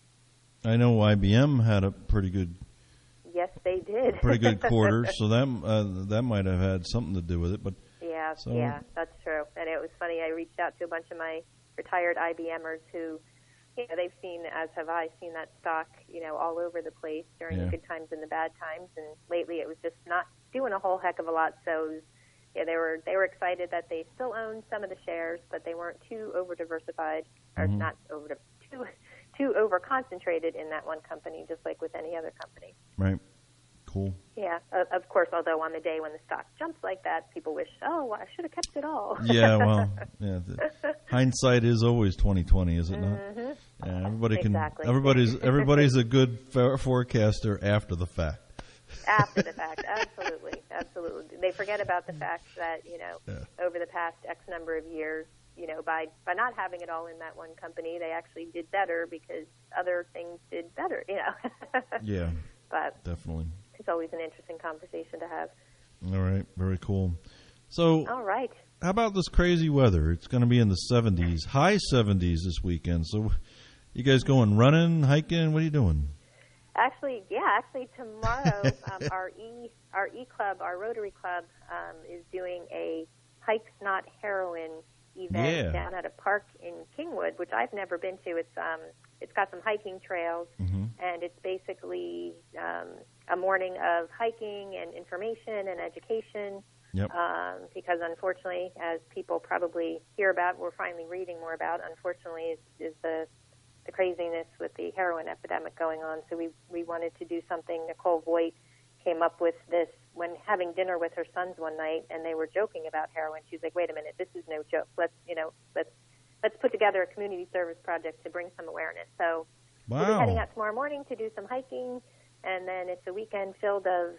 I know I B M had a pretty good, Yes, they did. pretty good quarter, so that uh, that might have had something to do with it. But yeah, so, yeah, that's true. And it was funny. I reached out to a bunch of my retired IBMers who, you know, they've seen, as have I, seen that stock, you know, all over the place during Yeah. the good times and the bad times. And lately, it was just not doing a whole heck of a lot. So, it was, yeah, they were they were excited that they still owned some of the shares, but they weren't too over diversified, or Mhm. not over too too over concentrated in that one company, just like with any other company. right. Cool. Yeah, of, of course. Although on the day when the stock jumps like that, people wish, oh, well, I should have kept it all. Yeah, well, yeah. The, hindsight is always twenty twenty, is it not? Mhm. Yeah, everybody can. Exactly. Everybody's everybody's a good for- forecaster after the fact. After the fact, absolutely, absolutely. They forget about the fact that, you know, Yeah. over the past X number of years, you know, by, by not having it all in that one company, they actually did better because other things did better, you know. Yeah, But definitely. it's always an interesting conversation to have. All right, very cool. So, All right. how about this crazy weather? It's going to be in the seventies, high seventies this weekend. So, you guys going running, hiking? What are you doing? Actually, yeah, actually tomorrow, um, our E our E Club, our Rotary Club, um, is doing a Hikes Not Heroin event Yeah. down at a park in Kingwood, which I've never been to. It's um, it's got some hiking trails, Mm-hmm. and it's basically um, a morning of hiking and information and education. Yep. Um, because unfortunately, as people probably hear about, we're finally reading more about, unfortunately, is, is the the craziness with the heroin epidemic going on. So we we wanted to do something. Nicole Voigt came up with this when having dinner with her sons one night, and they were joking about heroin. She's like, "Wait a minute, this is no joke. Let's you know let's let's put together a community service project to bring some awareness." So we'll be Wow. heading out tomorrow morning to do some hiking, and then it's a weekend filled of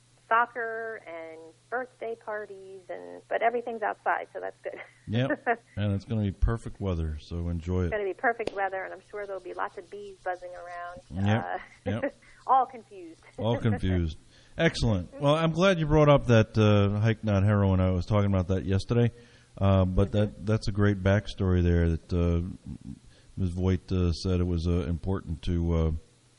soccer and birthday parties, and but everything's outside, so that's good. Yep. And it's going to be perfect weather, so enjoy It's it. going to be perfect weather, and I'm sure there'll be lots of bees buzzing around. Yep, Uh, yep. all confused. All confused. Excellent. Well, I'm glad you brought up that uh, hike not heroin. I was talking about that yesterday, uh, but that that's a great backstory there. That uh, Miz Voigt uh, said it was uh, important to uh,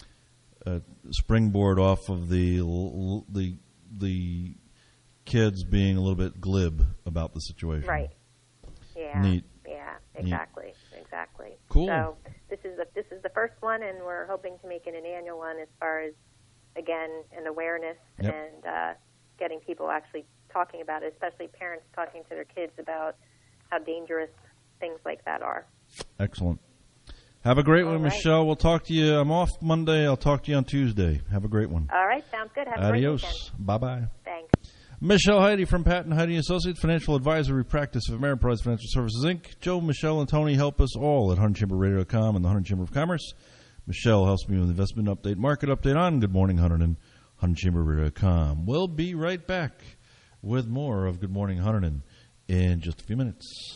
uh, springboard off of the l- the the kids being a little bit glib about the situation. Right. Yeah. Neat. Yeah. Exactly. Exactly. Cool. So this is the this is the first one, and we're hoping to make it an annual one as far as again an awareness Yep. and uh, getting people actually talking about it, especially parents talking to their kids about how dangerous things like that are. Excellent. Have a great All one, right. Michelle. We'll talk to you. I'm off Monday. I'll talk to you on Tuesday. Have a great one. All right. Sounds good. Have a great weekend. Adios. Bye-bye. Thanks. Michelle Heidi from Patton Heidi Associates, financial advisory practice of Ameriprise Financial Services, Incorporated. Joe, Michelle, and Tony help us all at Hunter Chamber Radio dot com and the Hunter Chamber of Commerce. Michelle helps me with investment update, market update on Good Morning Hunter and Hunter Chamber Radio dot com. We'll be right back with more of Good Morning Hunter in just a few minutes.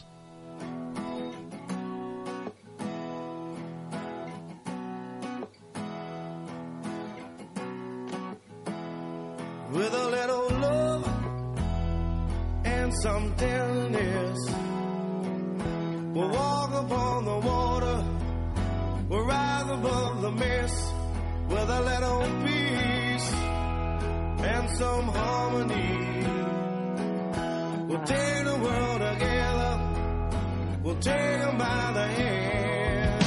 With a little love and some tenderness, we'll walk upon the water, we'll rise above the mist. With a little peace and some harmony, we'll take the world together, we'll take them by the hand.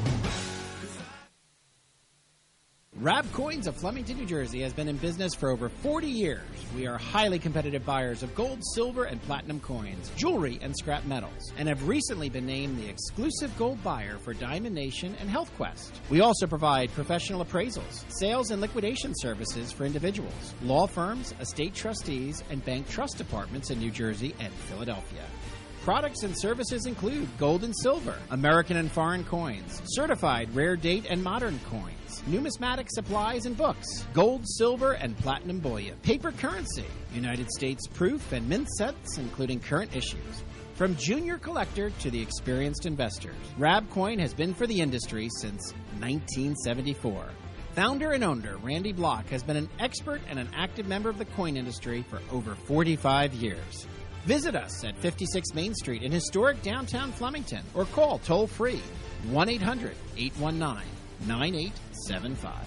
Rab Coins of Flemington, New Jersey has been in business for over forty years. We are highly competitive buyers of gold, silver, and platinum coins, jewelry, and scrap metals, and have recently been named the exclusive gold buyer for Diamond Nation and Health Quest. We also provide professional appraisals, sales and liquidation services for individuals, law firms, estate trustees, and bank trust departments in New Jersey and Philadelphia. Products and services include gold and silver, American and foreign coins, certified rare date and modern coins, numismatic supplies and books, gold, silver, and platinum bullion, paper currency, United States proof and mint sets, including current issues. From junior collector to the experienced investors, Rabcoin has been for the industry since nineteen seventy-four. Founder and owner Randy Block has been an expert and an active member of the coin industry for over forty-five years. Visit us at fifty-six Main Street in historic downtown Flemington or call toll-free one eight hundred eight one nine nine eight seven five.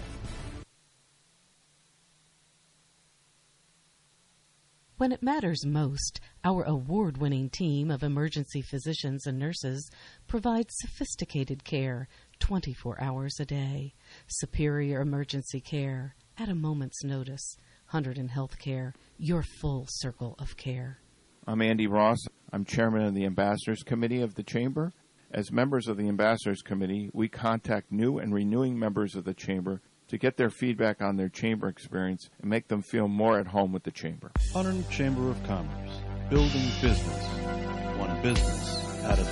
When it matters most, our award-winning team of emergency physicians and nurses provides sophisticated care twenty-four hours a day. Superior emergency care at a moment's notice. Hunterdon Healthcare, your full circle of care. I'm Andy Ross. I'm chairman of the Ambassadors Committee of the Chamber. As members of the Ambassadors Committee, we contact new and renewing members of the Chamber to get their feedback on their Chamber experience and make them feel more at home with the Chamber. Hunterdon Chamber of Commerce, building business, one business at a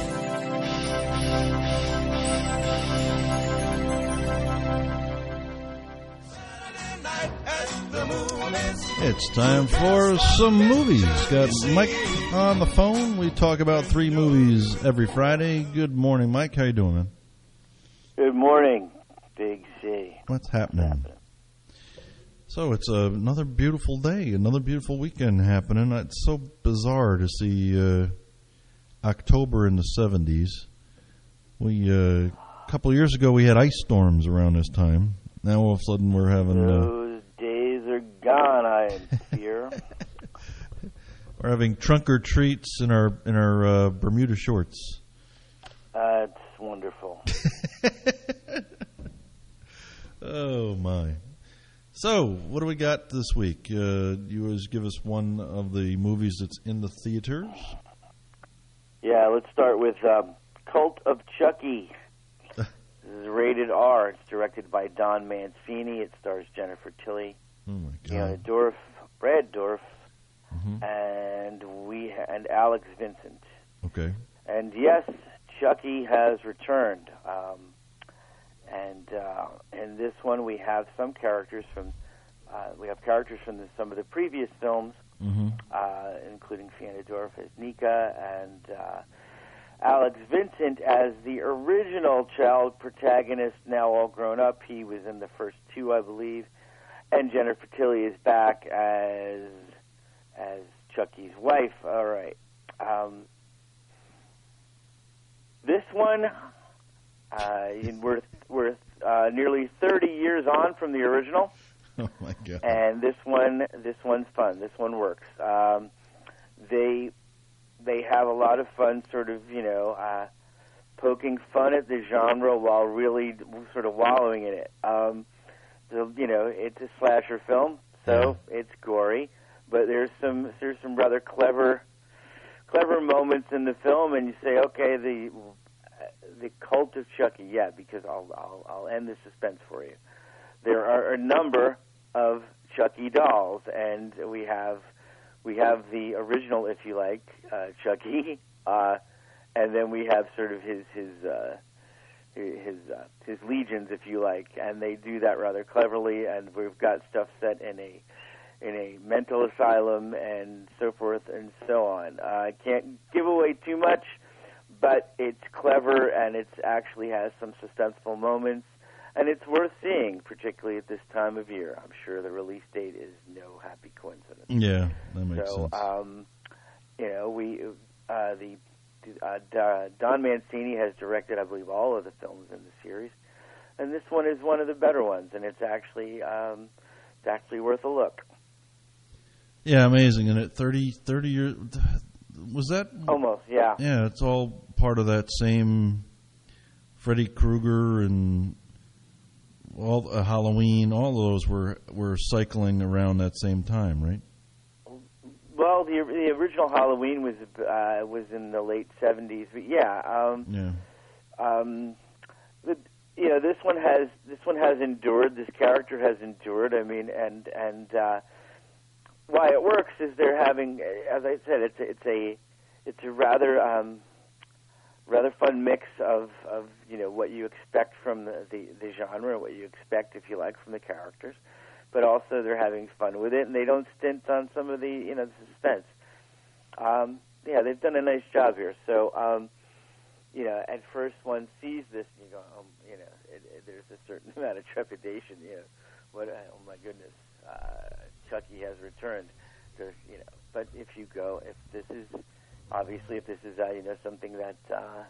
time. It's time for some movies. Got Mike on the phone. We talk about three movies every Friday. Good morning, Mike. How you doing, man? Good morning, Big C. What's happening? So it's uh, another beautiful day, another beautiful weekend happening. It's so bizarre to see uh, October in the seventies. We uh, a couple of years ago we had ice storms around this time. Now all of a sudden we're having uh, those days are gone. I fear we're having trunk or treats in our in our uh, Bermuda shorts. That's wonderful. Oh my! So, what do we got this week? Uh, you always give us one of the movies that's in the theaters. Yeah, let's start with um, Cult of Chucky. This is rated R. It's directed by Don Mancini. It stars Jennifer Tilly, oh my God, Fiona Dorff, Brad Dorff, mm-hmm. and we ha- and Alex Vincent. Okay. And yes, Chucky has returned. Um, And uh, in this one, we have some characters from uh, we have characters from the, some of the previous films, mm-hmm. uh, including Fiona Dorff as Nika and uh, Alex Vincent as the original child protagonist. Now all grown up, he was in the first two, I believe, and Jennifer Tilly is back as as Chucky's wife. All right, um, this one. Uh, we're we're uh, nearly thirty years on from the original. Oh my God! And this one, this one's fun. This one works. Um, they they have a lot of fun, sort of, you know, uh, poking fun at the genre while really sort of wallowing in it. Um, so, you know, it's a slasher film, so yeah. It's gory, but there's some there's some rather clever clever moments in the film, and you say, okay, the The Cult of Chucky, yeah, because I'll, I'll I'll end the suspense for you. There are a number of Chucky dolls, and we have we have the original, if you like, uh, Chucky, uh, and then we have sort of his his uh, his uh, his legions, if you like, and they do that rather cleverly. And we've got stuff set in a in a mental asylum and so forth and so on. I uh, can't give away too much. But it's clever, and it actually has some suspenseful moments, and it's worth seeing, particularly at this time of year. I'm sure the release date is no happy coincidence. Yeah, that makes so, sense. So, um, you know, we uh, the uh, Don Mancini has directed, I believe, all of the films in the series, and this one is one of the better ones, and it's actually um, it's actually worth a look. Yeah, amazing. And at thirty, thirty years. Was that almost? Yeah. Yeah, it's all part of that same Freddy Krueger and all uh, Halloween. All of those were were cycling around that same time, right? Well, the the original Halloween was uh, was in the late seventies, but yeah, um, yeah. Um, the, you know, this one has this one has endured. This character has endured. I mean, and and. Uh, Why it works is they're having, as I said, it's a, it's a it's a rather um, rather fun mix of, of you know what you expect from the, the, the genre, what you expect, if you like, from the characters, but also they're having fun with it, and they don't stint on some of the you know the suspense. Um, yeah, they've done a nice job here. So, um, you know, at first one sees this, and you go, um, you know, it, it, there's a certain amount of trepidation. You know, what? Oh my goodness, uh, Chucky has returned. There's, you know, but if you go, if this is obviously, if this is uh, you know something that uh,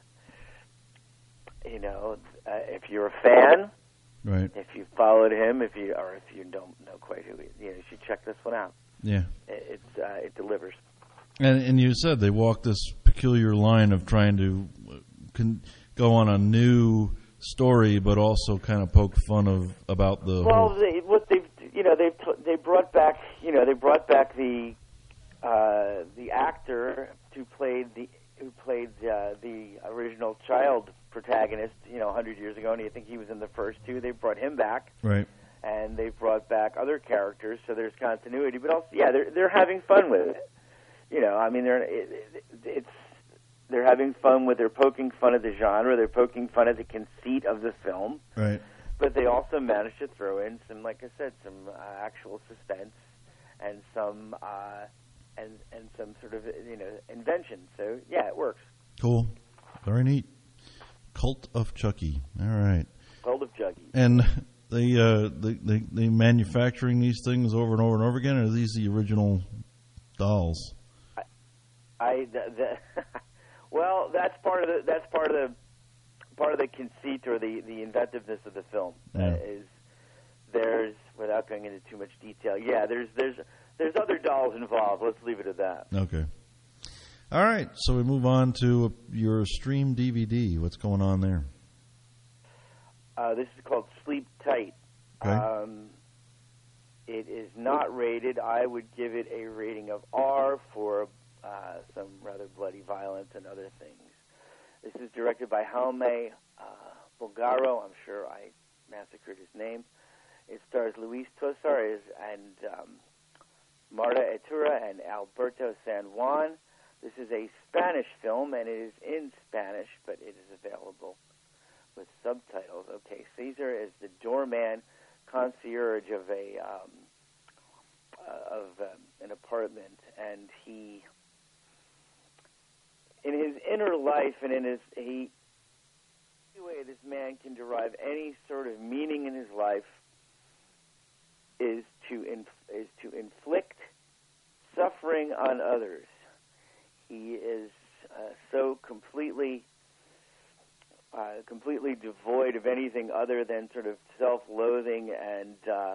you know, uh, if you're a fan, right? If you followed him, if you or if you don't know quite who he, you know, you should check this one out. Yeah, it, it's uh, it delivers. And, and you said they walked this peculiar line of trying to con- go on a new story, but also kind of poke fun of about the. Well, whole... they, what they you know they they brought back you know they brought back the uh, the actor who played the who played uh, the original child protagonist you know a hundred years ago, and I think he was in the first two. They brought him back, right? And they brought back other characters, so there's continuity. But also, yeah, they're they're having fun with it. You know, I mean, they're it, it's they're having fun with they're poking fun at the genre, they're poking fun at the conceit of the film, right? But they also managed to throw in some, like I said, some uh, actual suspense and some uh, and and some sort of you know invention. So yeah, it works. Cool, very neat. Cult of Chucky. All right. Cult of Chucky. And they uh, they they they manufacturing these things over and over and over again, or are these the original dolls? I the, the well, that's part of the that's part of the part of the conceit or the, the inventiveness of the film yeah. uh, is there's without going into too much detail. Yeah, there's there's there's other dolls involved. Let's leave it at that. Okay. All right, so we move on to your stream D V D. What's going on there? Uh, this is called Sleep Tight. Okay. Um, it is not rated. I would give it a rating of R for Uh, some rather bloody violence and other things. This is directed by Jaume uh, Bulgaro. I'm sure I massacred his name. It stars Luis Tosar and um, Marta Etura and Alberto San Juan. This is a Spanish film, and it is in Spanish, but it is available with subtitles. Okay, Caesar is the doorman concierge of a um, uh, of um, an apartment, and he. In his inner life and in his, he, the way this man can derive any sort of meaning in his life is to inf, is to inflict suffering on others. He is uh, so completely, uh, completely devoid of anything other than sort of self-loathing and, uh,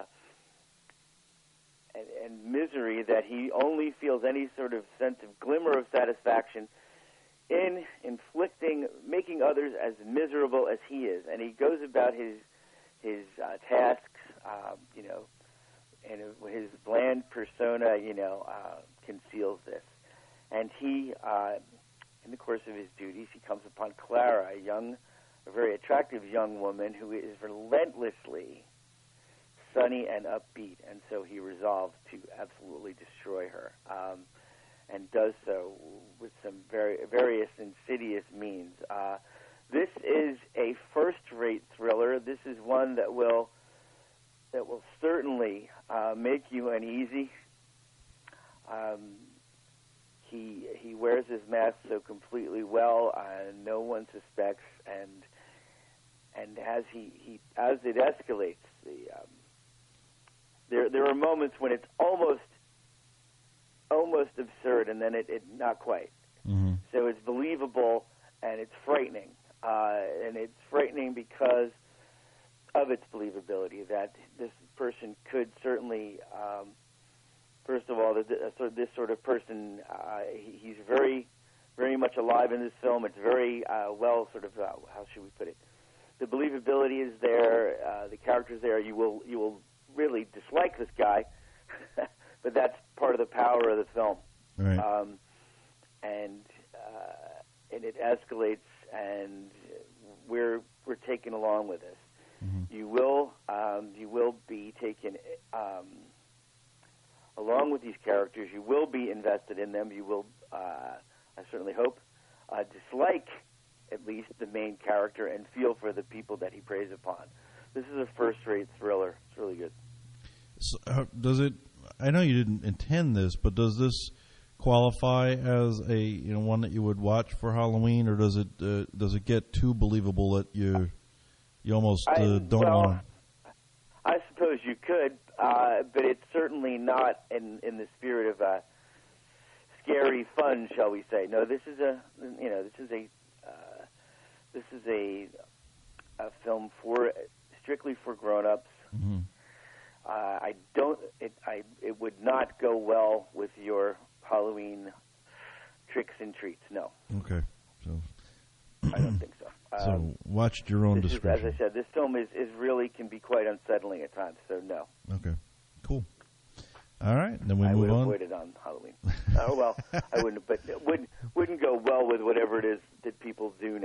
and and misery that he only feels any sort of sense of glimmer of satisfaction in inflicting, making others as miserable as he is, and he goes about his his uh, tasks, uh, you know, and his bland persona, you know, uh, conceals this. And he, uh, in the course of his duties, he comes upon Clara, a young, a very attractive young woman who is relentlessly sunny and upbeat, and so he resolves to absolutely destroy her. Um, and does so with some very various insidious means. Uh, this is a first-rate thriller. This is one that will that will certainly uh, make you uneasy. Um, he he wears his mask so completely well, uh, no one suspects, and and as he, he as it escalates, the um, there there are moments when it's almost. almost absurd, and then it, it not quite. Mm-hmm. So it's believable, and it's frightening. Uh, and it's frightening because of its believability, that this person could certainly, um, first of all, this sort of person, uh, he's very, very much alive in this film. It's very uh, well sort of, uh, how should we put it? The believability is there. Uh, the character's there. You will, you will really dislike this guy. But that's part of the power of the film, right. um, and uh, and it escalates, and we're we're taken along with this. Mm-hmm. You will um, you will be taken um, along with these characters. You will be invested in them. You will uh, I certainly hope, uh, dislike at least the main character and feel for the people that he preys upon. This is a first-rate thriller. It's really good. So, uh, does it? I know you didn't intend this, but does this qualify as a you know one that you would watch for Halloween, or does it uh, does it get too believable that you you almost uh, I, don't well, want to? I suppose you could, uh, but it's certainly not in in the spirit of uh, scary fun, shall we say? No, this is a you know this is a uh, this is a a film for strictly for grown-ups. Mm-hmm. Uh, I don't. It, I. It would not go well with your Halloween tricks and treats. No. Okay. So. I don't think so. So Um, watch at your own this is, discretion. as I said, this film is, is really can be quite unsettling at times. So no. Okay. Cool. All right. Then we I move would on. avoid it on Halloween. Oh well, I wouldn't. But it wouldn't wouldn't go well with whatever it is that people do